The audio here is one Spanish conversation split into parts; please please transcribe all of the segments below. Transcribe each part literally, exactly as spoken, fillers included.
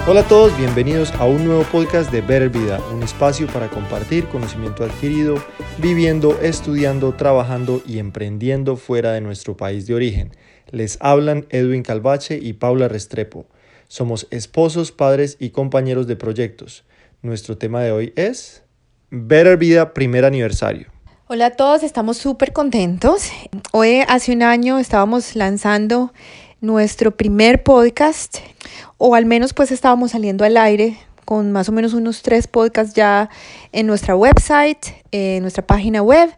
Hola a todos, bienvenidos a un nuevo podcast de Better Vida, un espacio para compartir conocimiento adquirido, viviendo, estudiando, trabajando y emprendiendo fuera de nuestro país de origen. Les hablan Edwin Calvache y Paula Restrepo. Somos esposos, padres y compañeros de proyectos. Nuestro tema de hoy es Better Vida primer aniversario. Hola a todos, estamos súper contentos. Hoy hace un año estábamos lanzando nuestro primer podcast, o al menos pues estábamos saliendo al aire con más o menos unos tres podcasts ya en nuestra website, en nuestra página web,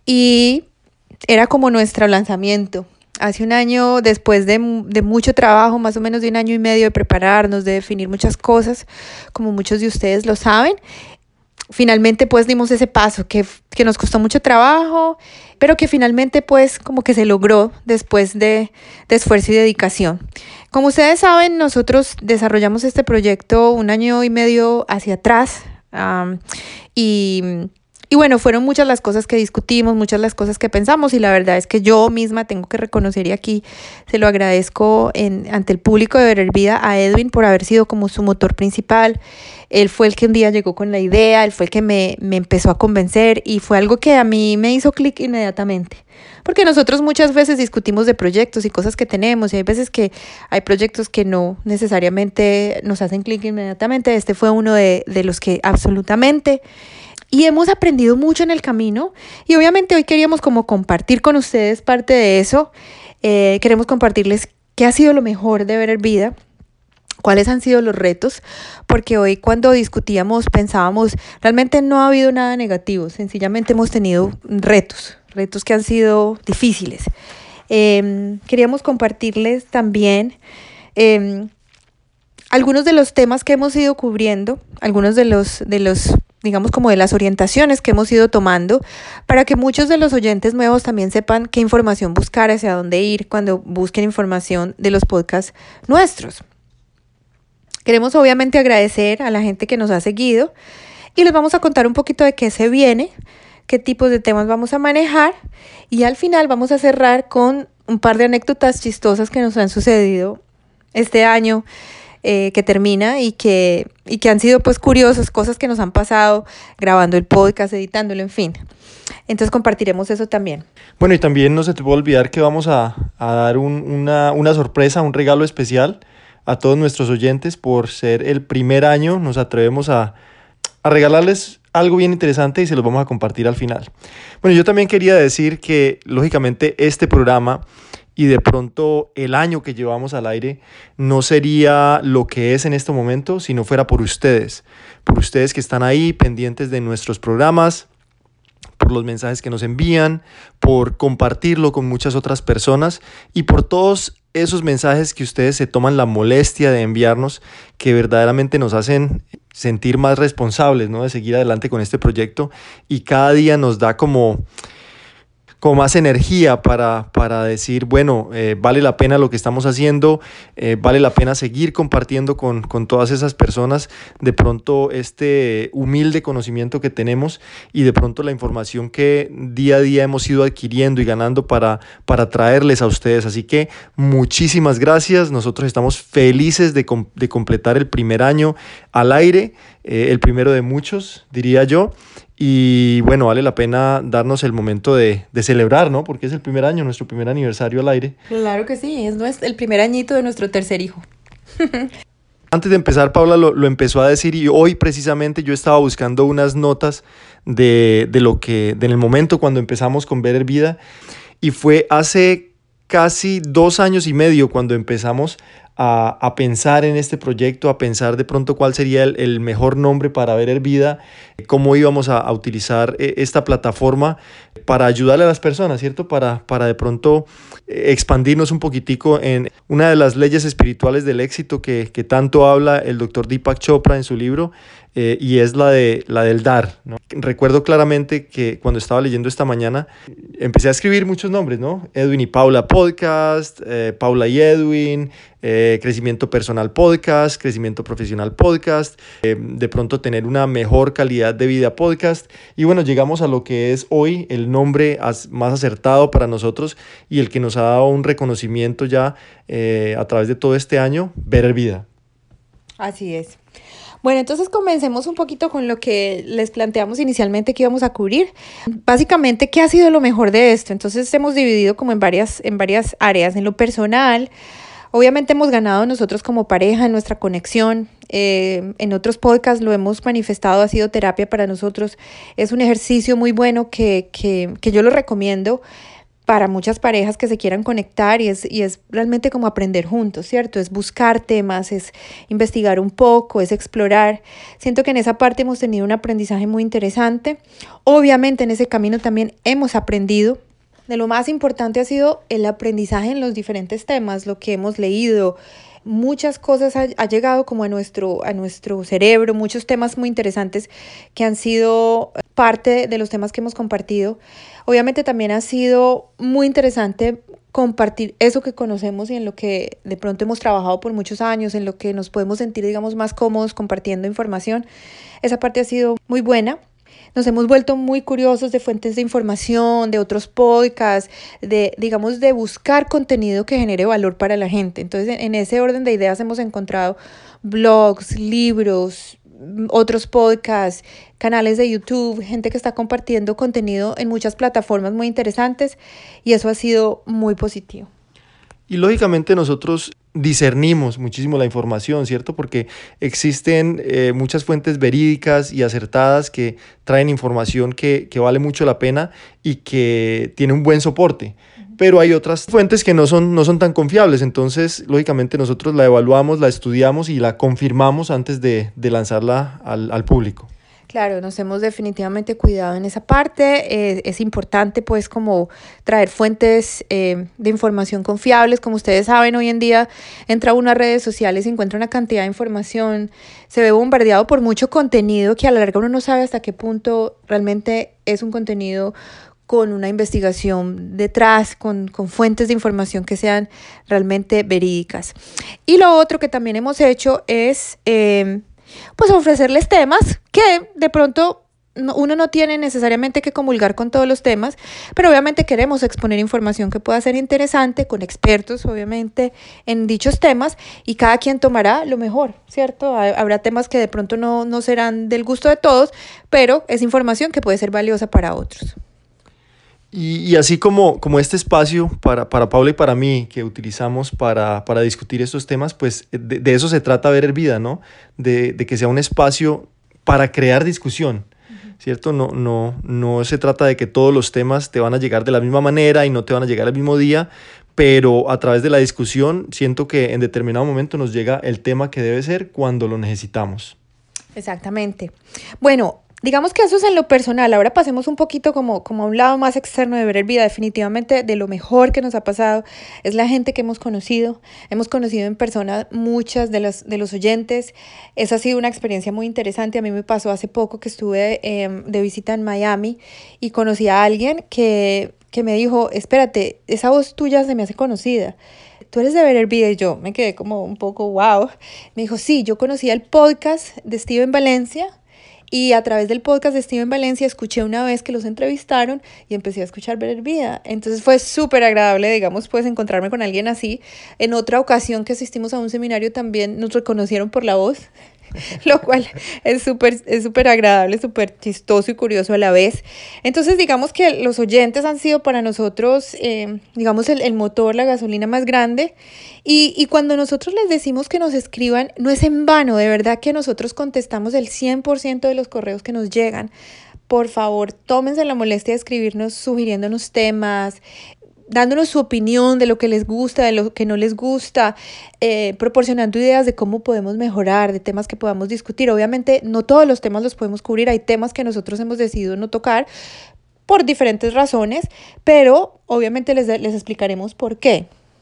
y era como nuestro lanzamiento. Hace un año, después de, de mucho trabajo, más o menos de un año y medio de prepararnos, de definir muchas cosas, como muchos de ustedes lo saben, finalmente pues dimos ese paso que, que nos costó mucho trabajo, pero que finalmente pues como que se logró después de, de esfuerzo y dedicación. Como ustedes saben, nosotros desarrollamos este proyecto un año y medio hacia atrás um, y, y bueno, fueron muchas las cosas que discutimos, muchas las cosas que pensamos, y la verdad es que yo misma tengo que reconocer, y aquí se lo agradezco en, ante el público de Better Vida, a Edwin por haber sido como su motor principal. Él fue el que un día llegó con la idea, él fue el que me, me empezó a convencer, y fue algo que a mí me hizo clic inmediatamente. Porque nosotros muchas veces discutimos de proyectos y cosas que tenemos, y hay veces que hay proyectos que no necesariamente nos hacen clic inmediatamente. Este fue uno de, de los que absolutamente. Y hemos aprendido mucho en el camino, y obviamente hoy queríamos como compartir con ustedes parte de eso. Eh, queremos compartirles qué ha sido lo mejor de Better Vida, cuáles han sido los retos, porque hoy cuando discutíamos pensábamos, realmente no ha habido nada negativo, sencillamente hemos tenido retos, retos que han sido difíciles. Eh, queríamos compartirles también eh, algunos de los temas que hemos ido cubriendo, algunos de los, de los, digamos como de las orientaciones que hemos ido tomando, para que muchos de los oyentes nuevos también sepan qué información buscar, hacia dónde ir cuando busquen información de los podcasts nuestros. Queremos obviamente agradecer a la gente que nos ha seguido, y les vamos a contar un poquito de qué se viene, qué tipos de temas vamos a manejar, y al final vamos a cerrar con un par de anécdotas chistosas que nos han sucedido este año eh, que termina y que, y que han sido pues curiosas, cosas que nos han pasado grabando el podcast, editándolo, en fin. Entonces compartiremos eso también. Bueno, y también no se te puede olvidar que vamos a, a dar un, una, una sorpresa, un regalo especial a todos nuestros oyentes. Por ser el primer año, nos atrevemos a, a regalarles algo bien interesante, y se los vamos a compartir al final. Bueno, yo también quería decir que, lógicamente, este programa y de pronto el año que llevamos al aire no sería lo que es en este momento si no fuera por ustedes, por ustedes que están ahí pendientes de nuestros programas, por los mensajes que nos envían, por compartirlo con muchas otras personas, y por todos esos mensajes que ustedes se toman la molestia de enviarnos, que verdaderamente nos hacen sentir más responsables, ¿no?, de seguir adelante con este proyecto, y cada día nos da como... con más energía para, para decir, bueno, eh, vale la pena lo que estamos haciendo, eh, vale la pena seguir compartiendo con, con todas esas personas de pronto este humilde conocimiento que tenemos, y de pronto la información que día a día hemos ido adquiriendo y ganando para, para traerles a ustedes. Así que muchísimas gracias. Nosotros estamos felices de, com- de completar el primer año al aire, eh, el primero de muchos, diría yo. Y bueno, vale la pena darnos el momento de, de celebrar, ¿no? Porque es el primer año, nuestro primer aniversario al aire. Claro que sí, es nuestro, el primer añito de nuestro tercer hijo. Antes de empezar, Paula lo, lo empezó a decir, y hoy precisamente yo estaba buscando unas notas de, de lo que, de en el momento cuando empezamos con Better Vida, y fue hace casi dos años y medio cuando empezamos a, a pensar en este proyecto, a pensar de pronto cuál sería el, el mejor nombre para Better Vida, cómo íbamos a, a utilizar esta plataforma para ayudarle a las personas, ¿cierto? Para, para de pronto expandirnos un poquitico en una de las leyes espirituales del éxito que, que tanto habla el doctor Deepak Chopra en su libro, eh, y es la, de, la del dar, ¿no? Recuerdo claramente que cuando estaba leyendo esta mañana empecé a escribir muchos nombres, ¿no? Edwin y Paula Podcast, eh, Paula y Edwin, eh, Crecimiento Personal Podcast, Crecimiento Profesional Podcast, eh, de pronto tener una mejor calidad de vida podcast, y bueno, llegamos a lo que es hoy el nombre as- más acertado para nosotros, y el que nos ha dado un reconocimiento ya eh, a través de todo este año, Better Vida. Así es. Bueno, entonces comencemos un poquito con lo que les planteamos inicialmente que íbamos a cubrir. Básicamente, ¿qué ha sido lo mejor de esto? Entonces hemos dividido como en varias, en varias áreas. En lo personal, obviamente hemos ganado nosotros como pareja en nuestra conexión. Eh, en otros podcasts lo hemos manifestado, ha sido terapia para nosotros. Es un ejercicio muy bueno que, que, que yo lo recomiendo para muchas parejas que se quieran conectar y es, y es realmente como aprender juntos, ¿cierto? Es buscar temas, es investigar un poco, es explorar. Siento que en esa parte hemos tenido un aprendizaje muy interesante. Obviamente en ese camino también hemos aprendido. De lo más importante ha sido el aprendizaje en los diferentes temas, lo que hemos leído. Muchas cosas ha, ha llegado como a nuestro, a nuestro cerebro, muchos temas muy interesantes que han sido parte de los temas que hemos compartido. Obviamente también ha sido muy interesante compartir eso que conocemos y en lo que de pronto hemos trabajado por muchos años, en lo que nos podemos sentir, digamos, más cómodos compartiendo información. Esa parte ha sido muy buena. Nos hemos vuelto muy curiosos de fuentes de información, de otros podcasts, de, digamos, de buscar contenido que genere valor para la gente. Entonces, en ese orden de ideas hemos encontrado blogs, libros, otros podcasts, canales de YouTube, gente que está compartiendo contenido en muchas plataformas muy interesantes y eso ha sido muy positivo. Y lógicamente nosotros discernimos muchísimo la información, ¿cierto? Porque existen eh, muchas fuentes verídicas y acertadas que traen información que, que vale mucho la pena y que tiene un buen soporte. Pero hay otras fuentes que no son, no son tan confiables, entonces lógicamente nosotros la evaluamos, la estudiamos y la confirmamos antes de, de lanzarla al, al público. Claro, nos hemos definitivamente cuidado en esa parte. Eh, es importante pues como traer fuentes eh, de información confiables. Como ustedes saben, hoy en día entra uno a redes sociales y encuentra una cantidad de información. Se ve bombardeado por mucho contenido que a la larga uno no sabe hasta qué punto realmente es un contenido con una investigación detrás, con, con fuentes de información que sean realmente verídicas. Y lo otro que también hemos hecho es... Eh, pues ofrecerles temas que de pronto no, uno no tiene necesariamente que comulgar con todos los temas, pero obviamente queremos exponer información que pueda ser interesante, con expertos obviamente en dichos temas y cada quien tomará lo mejor, ¿cierto? Habrá temas que de pronto no, no serán del gusto de todos, pero es información que puede ser valiosa para otros. Y, y así como, como este espacio para, para Paula y para mí que utilizamos para, para discutir estos temas, pues de, de eso se trata Ver Vida, ¿no? De, de que sea un espacio para crear discusión, uh-huh. ¿Cierto? No, no, no se trata de que todos los temas te van a llegar de la misma manera y no te van a llegar al mismo día, pero a través de la discusión siento que en determinado momento nos llega el tema que debe ser cuando lo necesitamos. Exactamente. Bueno, digamos que eso es en lo personal. Ahora pasemos un poquito como, como a un lado más externo de Ver Vida. Definitivamente de lo mejor que nos ha pasado es la gente que hemos conocido. Hemos conocido en persona muchas de los, de los oyentes. Esa ha sido una experiencia muy interesante. A mí me pasó hace poco que estuve eh, de visita en Miami y conocí a alguien que, que me dijo, espérate, esa voz tuya se me hace conocida. Tú eres de Ver Vida y yo me quedé como un poco wow. Me dijo, sí, yo conocía el podcast de Steven Valencia. Y a través del podcast de Steven Valencia escuché una vez que los entrevistaron y empecé a escuchar Ver Vida. Entonces fue súper agradable, digamos, pues encontrarme con alguien así. En otra ocasión que asistimos a un seminario también nos reconocieron por la voz, lo cual es súper es súper agradable, súper chistoso y curioso a la vez. Entonces digamos que los oyentes han sido para nosotros, eh, digamos, el, el motor, la gasolina más grande. Y, y cuando nosotros les decimos que nos escriban, no es en vano, de verdad que nosotros contestamos el cien por ciento de los correos que nos llegan. Por favor, tómense la molestia de escribirnos, sugiriéndonos temas, dándonos su opinión de lo que les gusta, de lo que no les gusta, eh, proporcionando ideas de cómo podemos mejorar, de temas que podamos discutir. Obviamente no todos los temas los podemos cubrir, hay temas que nosotros hemos decidido no tocar por diferentes razones, pero obviamente les, les explicaremos por qué.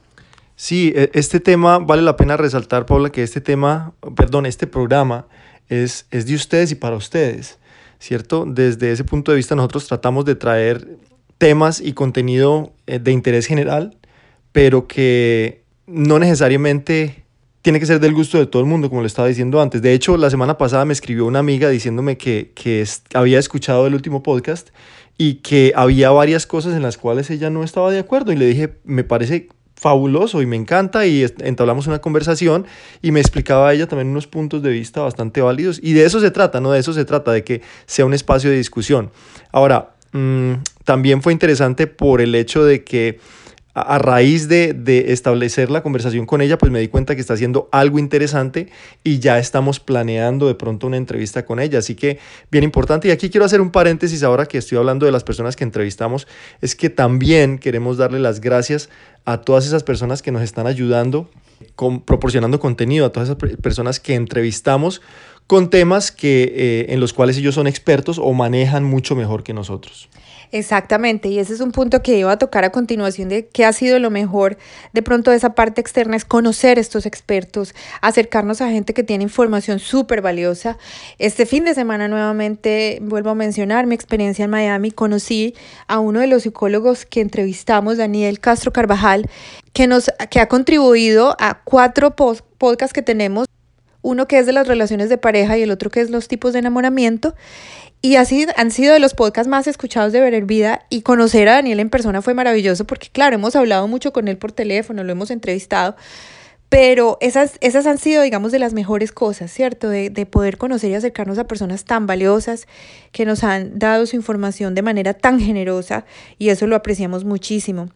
Sí, este tema vale la pena resaltar, Paula, que este tema, perdón, este programa es, es de ustedes y para ustedes, ¿cierto? Desde ese punto de vista nosotros tratamos de traer temas y contenido de interés general, pero que no necesariamente tiene que ser del gusto de todo el mundo, como le estaba diciendo antes. De hecho, la semana pasada me escribió una amiga diciéndome que, que es, había escuchado el último podcast y que había varias cosas en las cuales ella no estaba de acuerdo, y le dije, me parece fabuloso y me encanta y entablamos una conversación y me explicaba ella también unos puntos de vista bastante válidos y de eso se trata, ¿no? De eso se trata, de que sea un espacio de discusión. Ahora, mmm, también fue interesante por el hecho de que a raíz de, de establecer la conversación con ella, pues me di cuenta que está haciendo algo interesante y ya estamos planeando de pronto una entrevista con ella. Así que bien importante. Y aquí quiero hacer un paréntesis ahora que estoy hablando de las personas que entrevistamos. Es que también queremos darle las gracias a todas esas personas que nos están ayudando, con, proporcionando contenido, a todas esas personas que entrevistamos con temas que, eh, en los cuales ellos son expertos o manejan mucho mejor que nosotros. Exactamente, y ese es un punto que iba a tocar a continuación de qué ha sido lo mejor de pronto de esa parte externa, es conocer estos expertos, acercarnos a gente que tiene información súper valiosa. Este fin de semana nuevamente, vuelvo a mencionar mi experiencia en Miami, conocí a uno de los psicólogos que entrevistamos, Daniel Castro Carvajal, que, nos, que ha contribuido a cuatro post- podcasts que tenemos, uno que es de las relaciones de pareja y el otro que es los tipos de enamoramiento. Y así han sido de los podcasts más escuchados de Beber Vida y conocer a Daniel en persona fue maravilloso porque claro, hemos hablado mucho con él por teléfono, lo hemos entrevistado, pero esas, esas han sido, digamos, de las mejores cosas, ¿cierto? De, de poder conocer y acercarnos a personas tan valiosas que nos han dado su información de manera tan generosa y eso lo apreciamos muchísimo.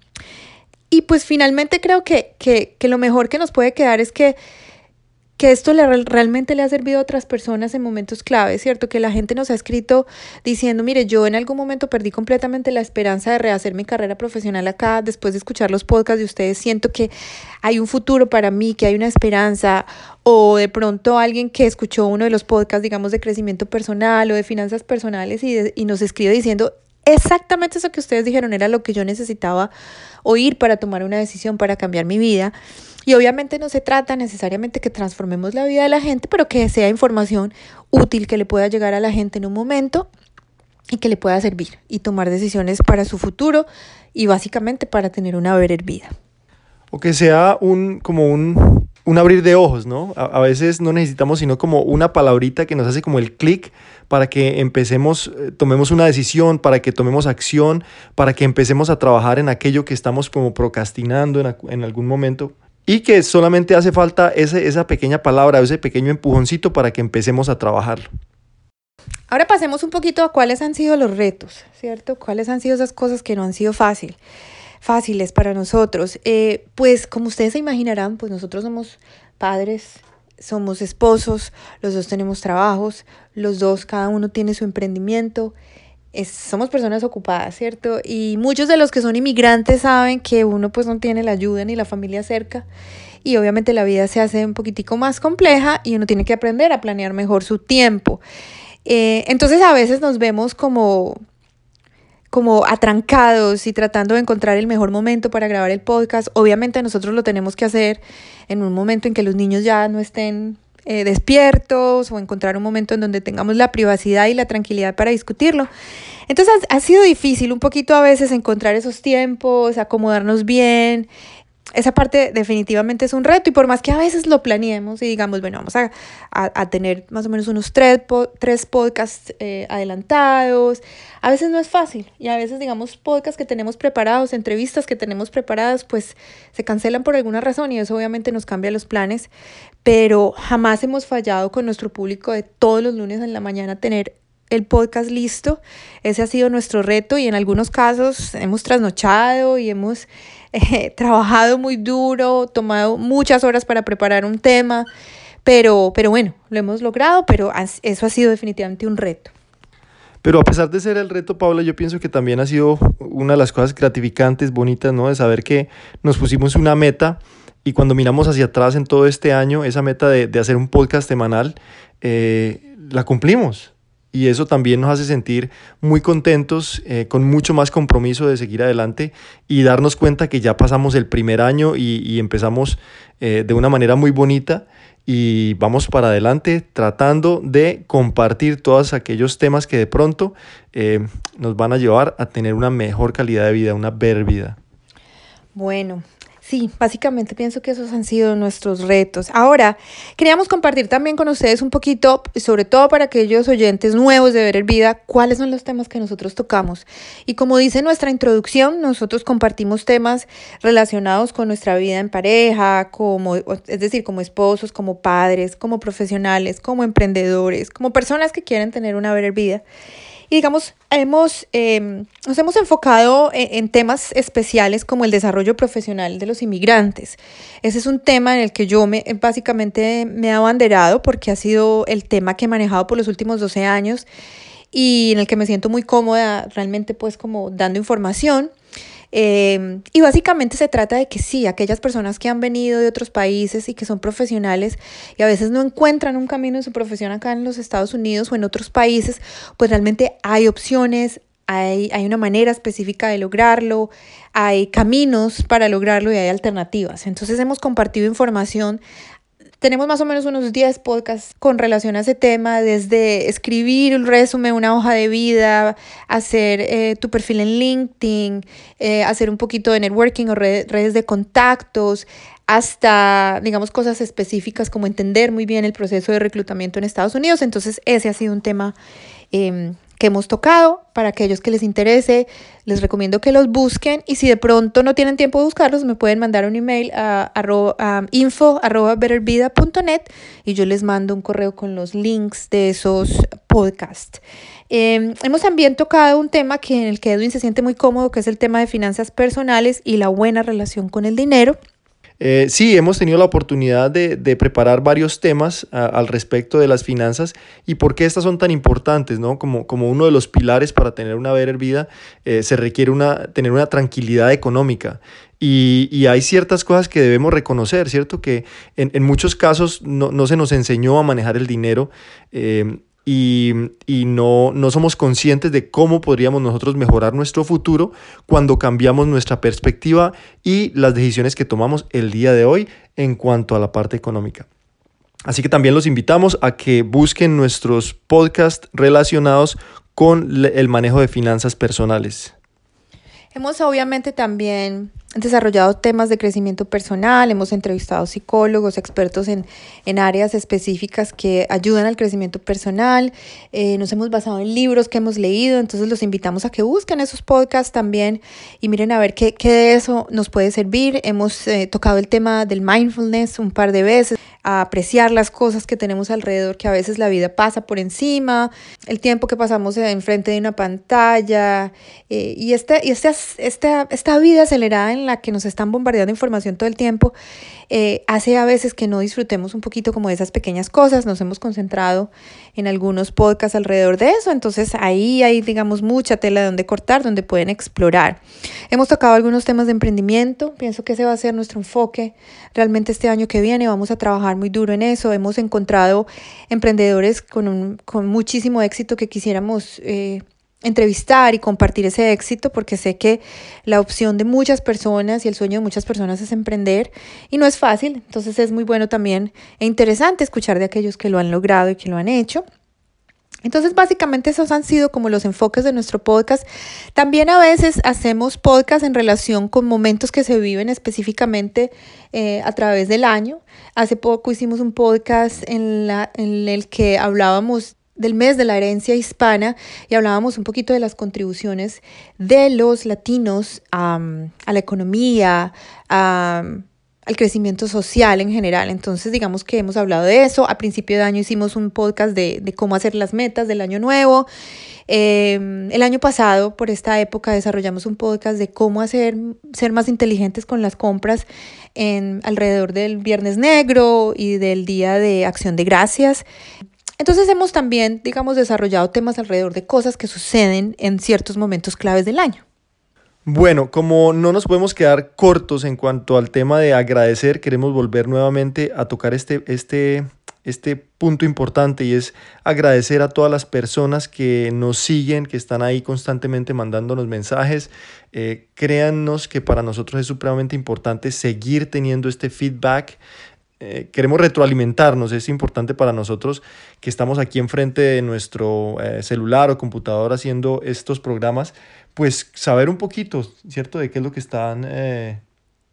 Y pues finalmente creo que, que, que lo mejor que nos puede quedar es que que esto le, realmente le ha servido a otras personas en momentos claves, ¿cierto? Que la gente nos ha escrito diciendo, mire, yo en algún momento perdí completamente la esperanza de rehacer mi carrera profesional acá, después de escuchar los podcasts de ustedes, siento que hay un futuro para mí, que hay una esperanza, o de pronto alguien que escuchó uno de los podcasts, digamos, de crecimiento personal o de finanzas personales y, de, y nos escribe diciendo, exactamente eso que ustedes dijeron era lo que yo necesitaba oír para tomar una decisión, para cambiar mi vida. Y obviamente no se trata necesariamente que transformemos la vida de la gente, pero que sea información útil, que le pueda llegar a la gente en un momento y que le pueda servir y tomar decisiones para su futuro y básicamente para tener una better vida. O que sea un, como un, un abrir de ojos, ¿no? A, a veces no necesitamos sino como una palabrita que nos hace como el clic para que empecemos, eh, tomemos una decisión, para que tomemos acción, para que empecemos a trabajar en aquello que estamos como procrastinando en, en algún momento. Y que solamente hace falta ese, esa pequeña palabra, ese pequeño empujoncito para que empecemos a trabajarlo. Ahora pasemos un poquito a cuáles han sido los retos, ¿cierto? ¿Cuáles han sido esas cosas que no han sido fácil, fáciles para nosotros? Eh, pues como ustedes se imaginarán, pues nosotros somos padres, somos esposos, los dos tenemos trabajos, los dos, cada uno tiene su emprendimiento. Es, somos personas ocupadas, ¿cierto? Y muchos de los que son inmigrantes saben que uno pues no tiene la ayuda ni la familia cerca y obviamente la vida se hace un poquitico más compleja y uno tiene que aprender a planear mejor su tiempo. Eh, entonces a veces nos vemos como, como atrancados y tratando de encontrar el mejor momento para grabar el podcast. Obviamente nosotros lo tenemos que hacer en un momento en que los niños ya no estén Eh, despiertos o encontrar un momento en donde tengamos la privacidad y la tranquilidad para discutirlo. Entonces ha, ha sido difícil un poquito a veces encontrar esos tiempos, acomodarnos bien. Esa parte definitivamente es un reto y por más que a veces lo planeemos y digamos, bueno, vamos a, a, a tener más o menos unos tres, po, tres podcasts eh, adelantados, a veces no es fácil y a veces digamos podcasts que tenemos preparados, entrevistas que tenemos preparadas, pues se cancelan por alguna razón y eso obviamente nos cambia los planes, pero jamás hemos fallado con nuestro público de todos los lunes en la mañana tener el podcast listo. Ese ha sido nuestro reto y en algunos casos hemos trasnochado y hemos eh, trabajado muy duro, tomado muchas horas para preparar un tema, pero, pero bueno, lo hemos logrado, pero eso ha sido definitivamente un reto. Pero a pesar de ser el reto, Paula, yo pienso que también ha sido una de las cosas gratificantes, bonitas, ¿no? De saber que nos pusimos una meta y cuando miramos hacia atrás en todo este año, esa meta de, de hacer un podcast semanal, eh, la cumplimos. Y eso también nos hace sentir muy contentos, eh, con mucho más compromiso de seguir adelante y darnos cuenta que ya pasamos el primer año y, y empezamos eh, de una manera muy bonita y vamos para adelante tratando de compartir todos aquellos temas que de pronto eh, nos van a llevar a tener una mejor calidad de vida, una better vida. Bueno, Sí, básicamente pienso que esos han sido nuestros retos. Ahora, queríamos compartir también con ustedes un poquito, sobre todo para aquellos oyentes nuevos de Ver el Vida, cuáles son los temas que nosotros tocamos. Y como dice nuestra introducción, nosotros compartimos temas relacionados con nuestra vida en pareja, como, es decir, como esposos, como padres, como profesionales, como emprendedores, como personas que quieren tener una Ver el Vida. Y digamos, hemos, eh, nos hemos enfocado en, en temas especiales como el desarrollo profesional de los inmigrantes. Ese es un tema en el que yo me, básicamente me he abanderado porque ha sido el tema que he manejado por los últimos doce años y en el que me siento muy cómoda realmente pues como dando información. Eh, y básicamente se trata de que sí, aquellas personas que han venido de otros países y que son profesionales y a veces no encuentran un camino en su profesión acá en los Estados Unidos o en otros países, pues realmente hay opciones, hay, hay una manera específica de lograrlo, hay caminos para lograrlo y hay alternativas. Entonces hemos compartido información. Tenemos más o menos unos diez podcasts con relación a ese tema, desde escribir un resumen, una hoja de vida, hacer eh, tu perfil en LinkedIn, eh, hacer un poquito de networking o red, redes de contactos, hasta, digamos, cosas específicas como entender muy bien el proceso de reclutamiento en Estados Unidos. Entonces, ese ha sido un tema eh, que hemos tocado. Para aquellos que les interese, les recomiendo que los busquen y si de pronto no tienen tiempo de buscarlos, me pueden mandar un email a, a, a info arroba bettervida punto net y yo les mando un correo con los links de esos podcasts. Eh, hemos también tocado un tema que en el que Edwin se siente muy cómodo, que es el tema de finanzas personales y la buena relación con el dinero. Eh, sí, hemos tenido la oportunidad de, de preparar varios temas a, al respecto de las finanzas y por qué estas son tan importantes, ¿no? Como, como uno de los pilares para tener una better vida, eh, se requiere una, tener una tranquilidad económica. Y, y hay ciertas cosas que debemos reconocer, ¿cierto? Que en, en muchos casos no, no se nos enseñó a manejar el dinero. Eh, y, y no, no somos conscientes de cómo podríamos nosotros mejorar nuestro futuro cuando cambiamos nuestra perspectiva y las decisiones que tomamos el día de hoy en cuanto a la parte económica. Así que también los invitamos a que busquen nuestros podcasts relacionados con el manejo de finanzas personales. Hemos obviamente también desarrollado temas de crecimiento personal, hemos entrevistado psicólogos, expertos en, en áreas específicas que ayudan al crecimiento personal, eh, nos hemos basado en libros que hemos leído, entonces los invitamos a que busquen esos podcasts también y miren a ver qué, qué de eso nos puede servir. Hemos eh, tocado el tema del mindfulness un par de veces, a apreciar las cosas que tenemos alrededor, que a veces la vida pasa por encima, el tiempo que pasamos enfrente de una pantalla eh, y, este, y este, esta, esta vida acelerada en la que nos están bombardeando información todo el tiempo, eh, hace a veces que no disfrutemos un poquito como de esas pequeñas cosas. Nos hemos concentrado en algunos podcasts alrededor de eso, entonces ahí hay, digamos, mucha tela de donde cortar, donde pueden explorar. Hemos tocado algunos temas de emprendimiento, pienso que ese va a ser nuestro enfoque realmente este año que viene, vamos a trabajar muy duro en eso. Hemos encontrado emprendedores con, un, con muchísimo éxito que quisiéramos eh, entrevistar y compartir ese éxito, porque sé que la opción de muchas personas y el sueño de muchas personas es emprender y no es fácil, entonces es muy bueno también e interesante escuchar de aquellos que lo han logrado y que lo han hecho. Entonces básicamente esos han sido como los enfoques de nuestro podcast. También a veces hacemos podcast en relación con momentos que se viven específicamente eh, a través del año. Hace poco hicimos un podcast en, la, en el que hablábamos del mes de la herencia hispana y hablábamos un poquito de las contribuciones de los latinos um, a la economía, um, al crecimiento social en general. Entonces digamos que hemos hablado de eso. A principio de año hicimos un podcast de, de cómo hacer las metas del año nuevo. Eh, el año pasado, por esta época, desarrollamos un podcast de cómo hacer, ser más inteligentes con las compras en, alrededor del Viernes Negro y del Día de Acción de Gracias. Entonces hemos también, digamos, desarrollado temas alrededor de cosas que suceden en ciertos momentos claves del año. Bueno, como no nos podemos quedar cortos en cuanto al tema de agradecer, queremos volver nuevamente a tocar este, este, este punto importante y es agradecer a todas las personas que nos siguen, que están ahí constantemente mandándonos mensajes. Eh, créannos que para nosotros es supremamente importante seguir teniendo este feedback. Eh, queremos retroalimentarnos, es importante para nosotros que estamos aquí enfrente de nuestro eh, celular o computador haciendo estos programas, pues saber un poquito, ¿cierto?, de qué es lo que están eh,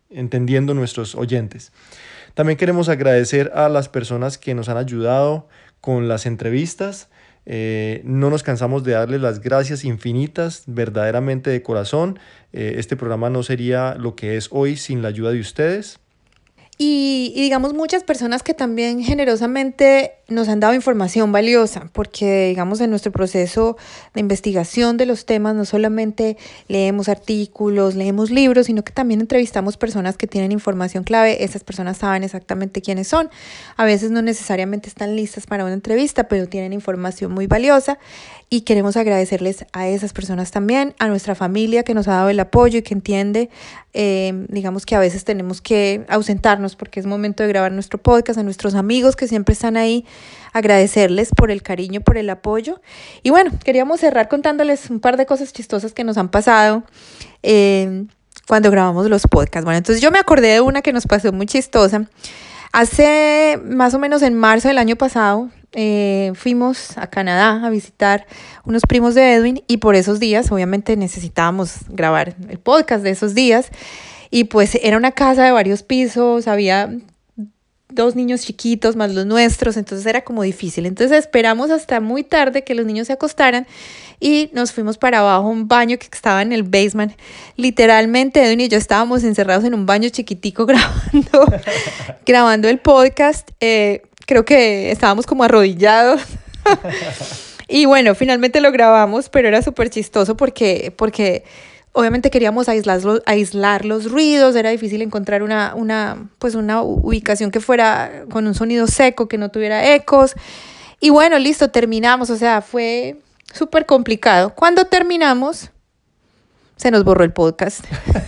entendiendo nuestros oyentes. También queremos agradecer a las personas que nos han ayudado con las entrevistas. Eh, no nos cansamos de darles las gracias infinitas, verdaderamente de corazón. Eh, este programa no sería lo que es hoy sin la ayuda de ustedes. Y, y digamos muchas personas que también generosamente nos han dado información valiosa, porque digamos en nuestro proceso de investigación de los temas no solamente leemos artículos, leemos libros, sino que también entrevistamos personas que tienen información clave. Esas personas saben exactamente quiénes son. A veces no necesariamente están listas para una entrevista, pero tienen información muy valiosa y queremos agradecerles a esas personas también, a nuestra familia que nos ha dado el apoyo y que entiende, eh, digamos que a veces tenemos que ausentarnos porque es momento de grabar nuestro podcast, a nuestros amigos que siempre están ahí, agradecerles por el cariño, por el apoyo. Y bueno, queríamos cerrar contándoles un par de cosas chistosas que nos han pasado eh, cuando grabamos los podcasts. Bueno, entonces yo me acordé de una que nos pasó muy chistosa. Hace más o menos en marzo del año pasado eh, fuimos a Canadá a visitar unos primos de Edwin y por esos días obviamente necesitábamos grabar el podcast de esos días y pues era una casa de varios pisos, había dos niños chiquitos más los nuestros, entonces era como difícil. Entonces esperamos hasta muy tarde que los niños se acostaran y nos fuimos para abajo a un baño que estaba en el basement. Literalmente Edwin y yo estábamos encerrados en un baño chiquitico grabando, grabando el podcast. Eh, creo que estábamos como arrodillados. Y bueno, finalmente lo grabamos, pero era súper chistoso porque... porque obviamente queríamos aislar los, aislar los ruidos, era difícil encontrar una, una, pues una ubicación que fuera con un sonido seco, que no tuviera ecos. Y bueno, listo, terminamos, o sea, fue súper complicado. Cuando terminamos, se nos borró el podcast.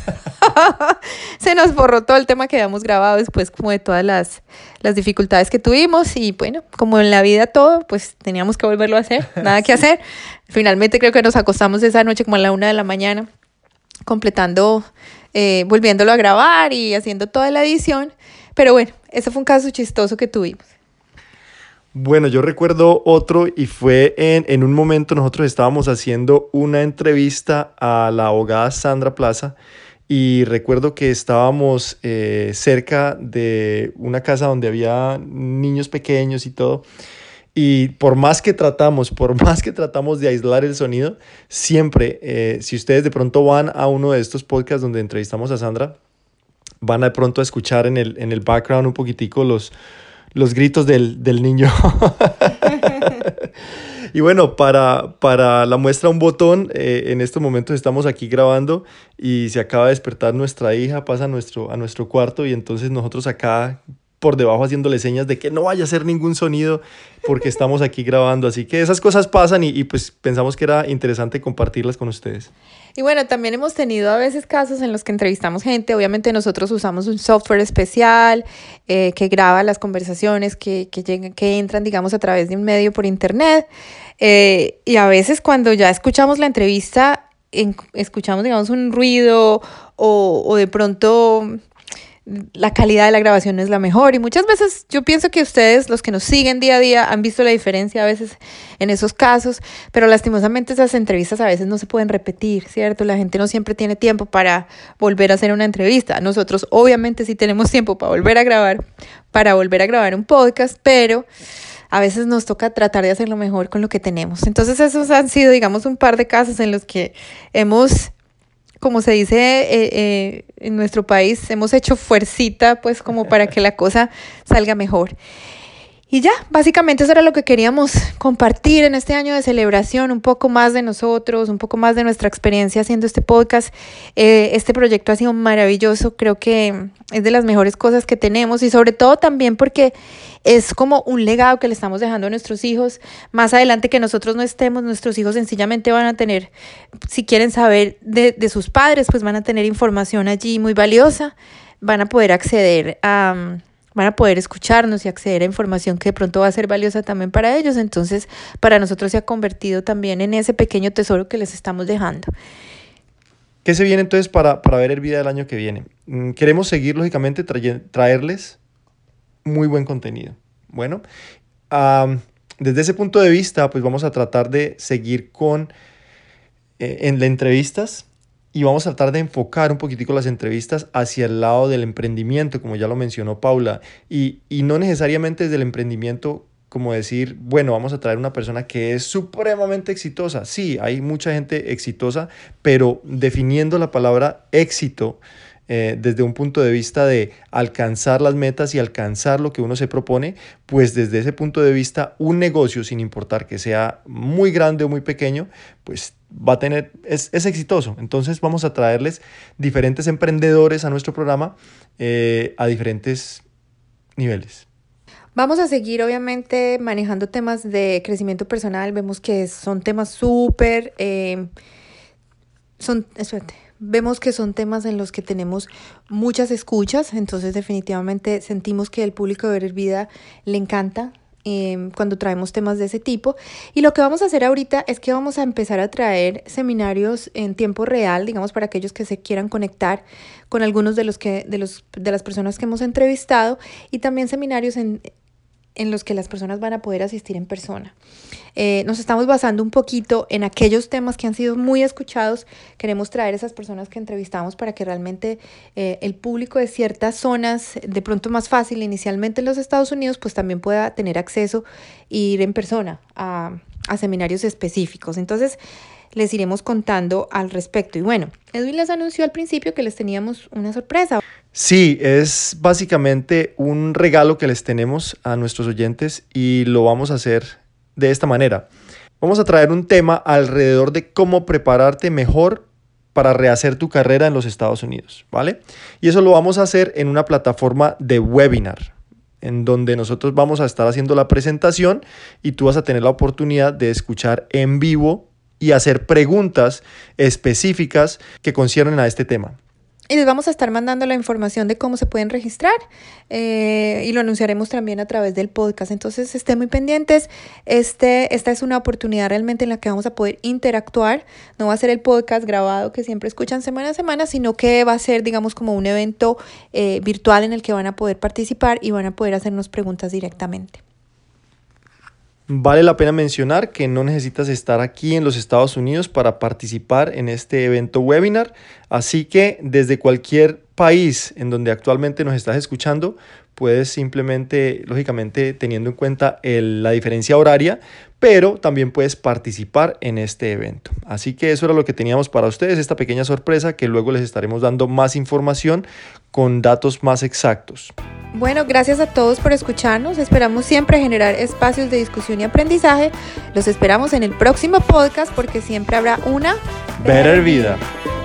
Se nos borró todo el tema que habíamos grabado después como de todas las, las dificultades que tuvimos y bueno, como en la vida todo, pues teníamos que volverlo a hacer, nada que hacer. Finalmente creo que nos acostamos esa noche como a la una de la mañana. Completando, eh, volviéndolo a grabar y haciendo toda la edición. Pero bueno, ese fue un caso chistoso que tuvimos. Bueno, yo recuerdo otro y fue en, en un momento nosotros estábamos haciendo una entrevista a la abogada Sandra Plaza y recuerdo que estábamos eh, cerca de una casa donde había niños pequeños y todo. Y por más que tratamos, por más que tratamos de aislar el sonido, siempre, eh, si ustedes de pronto van a uno de estos podcasts donde entrevistamos a Sandra, van a de pronto a escuchar en el, en el background un poquitico los, los gritos del, del niño. Y bueno, para, para la muestra un botón, eh, en estos momentos estamos aquí grabando y se acaba de despertar nuestra hija, pasa a nuestro, a nuestro cuarto y entonces nosotros acá por debajo haciéndole señas de que no vaya a hacer ningún sonido porque estamos aquí grabando. Así que esas cosas pasan y, y pues pensamos que era interesante compartirlas con ustedes. Y bueno, también hemos tenido a veces casos en los que entrevistamos gente. Obviamente nosotros usamos un software especial eh, que graba las conversaciones que, que, llegan, que entran, digamos, a través de un medio por internet. Eh, y a veces cuando ya escuchamos la entrevista, en, escuchamos, digamos, un ruido o, o de pronto la calidad de la grabación no es la mejor y muchas veces yo pienso que ustedes, los que nos siguen día a día, han visto la diferencia a veces en esos casos, pero lastimosamente esas entrevistas a veces no se pueden repetir, ¿cierto? La gente no siempre tiene tiempo para volver a hacer una entrevista. Nosotros obviamente sí tenemos tiempo para volver a grabar, para volver a grabar un podcast, pero a veces nos toca tratar de hacerlo mejor con lo que tenemos. Entonces esos han sido, digamos, un par de casos en los que hemos, como se dice eh, eh, en nuestro país, hemos hecho fuercita, pues, como para que la cosa salga mejor. Y ya, básicamente eso era lo que queríamos compartir en este año de celebración, un poco más de nosotros, un poco más de nuestra experiencia haciendo este podcast. Eh, este proyecto ha sido maravilloso, creo que es de las mejores cosas que tenemos y sobre todo también porque es como un legado que le estamos dejando a nuestros hijos. Más adelante que nosotros no estemos, nuestros hijos sencillamente van a tener, si quieren saber de, de sus padres, pues van a tener información allí muy valiosa, van a poder acceder a... van a poder escucharnos y acceder a información que de pronto va a ser valiosa también para ellos. Entonces, para nosotros se ha convertido también en ese pequeño tesoro que les estamos dejando. ¿Qué se viene entonces para, para ver el video del año que viene? Queremos seguir, lógicamente, trae, traerles muy buen contenido. Bueno, um, desde ese punto de vista, pues vamos a tratar de seguir con, eh, en las entrevistas, y vamos a tratar de enfocar un poquitico las entrevistas hacia el lado del emprendimiento, como ya lo mencionó Paula, y, y no necesariamente desde el emprendimiento como decir, bueno, vamos a traer una persona que es supremamente exitosa. Sí, hay mucha gente exitosa, pero definiendo la palabra éxito eh, desde un punto de vista de alcanzar las metas y alcanzar lo que uno se propone, pues desde ese punto de vista un negocio, sin importar que sea muy grande o muy pequeño, pues va a tener, es, es exitoso. Entonces vamos a traerles diferentes emprendedores a nuestro programa eh, a diferentes niveles. Vamos a seguir obviamente manejando temas de crecimiento personal. Vemos que son temas súper, eh, son, espérate, vemos que son temas en los que tenemos muchas escuchas, entonces definitivamente sentimos que el público de Better Vida le encanta eh, cuando traemos temas de ese tipo. Y lo que vamos a hacer ahorita es que vamos a empezar a traer seminarios en tiempo real, digamos, para aquellos que se quieran conectar con algunos de los que, de los, de las personas que hemos entrevistado, y también seminarios en en los que las personas van a poder asistir en persona. Eh, nos estamos basando un poquito en aquellos temas que han sido muy escuchados. Queremos traer esas personas que entrevistamos para que realmente eh, el público de ciertas zonas, de pronto más fácil inicialmente en los Estados Unidos, pues también pueda tener acceso e ir en persona a, a seminarios específicos. Entonces, les iremos contando al respecto. Y bueno, Edwin les anunció al principio que les teníamos una sorpresa. Sí, es básicamente un regalo que les tenemos a nuestros oyentes y lo vamos a hacer de esta manera. Vamos a traer un tema alrededor de cómo prepararte mejor para rehacer tu carrera en los Estados Unidos, ¿vale? Y eso lo vamos a hacer en una plataforma de webinar, en donde nosotros vamos a estar haciendo la presentación y tú vas a tener la oportunidad de escuchar en vivo y hacer preguntas específicas que conciernen a este tema. Y les vamos a estar mandando la información de cómo se pueden registrar eh, y lo anunciaremos también a través del podcast. Entonces estén muy pendientes. Este, esta es una oportunidad realmente en la que vamos a poder interactuar. No va a ser el podcast grabado que siempre escuchan semana a semana, sino que va a ser, digamos, como un evento eh, virtual en el que van a poder participar y van a poder hacernos preguntas directamente. Vale la pena mencionar que no necesitas estar aquí en los Estados Unidos para participar en este evento webinar, así que desde cualquier país en donde actualmente nos estás escuchando, puedes simplemente, lógicamente teniendo en cuenta el, la diferencia horaria, pero también puedes participar en este evento. Así que eso era lo que teníamos para ustedes, esta pequeña sorpresa que luego les estaremos dando más información con datos más exactos. Bueno, gracias a todos por escucharnos. Esperamos siempre generar espacios de discusión y aprendizaje. Los esperamos en el próximo podcast porque siempre habrá una Better Vida.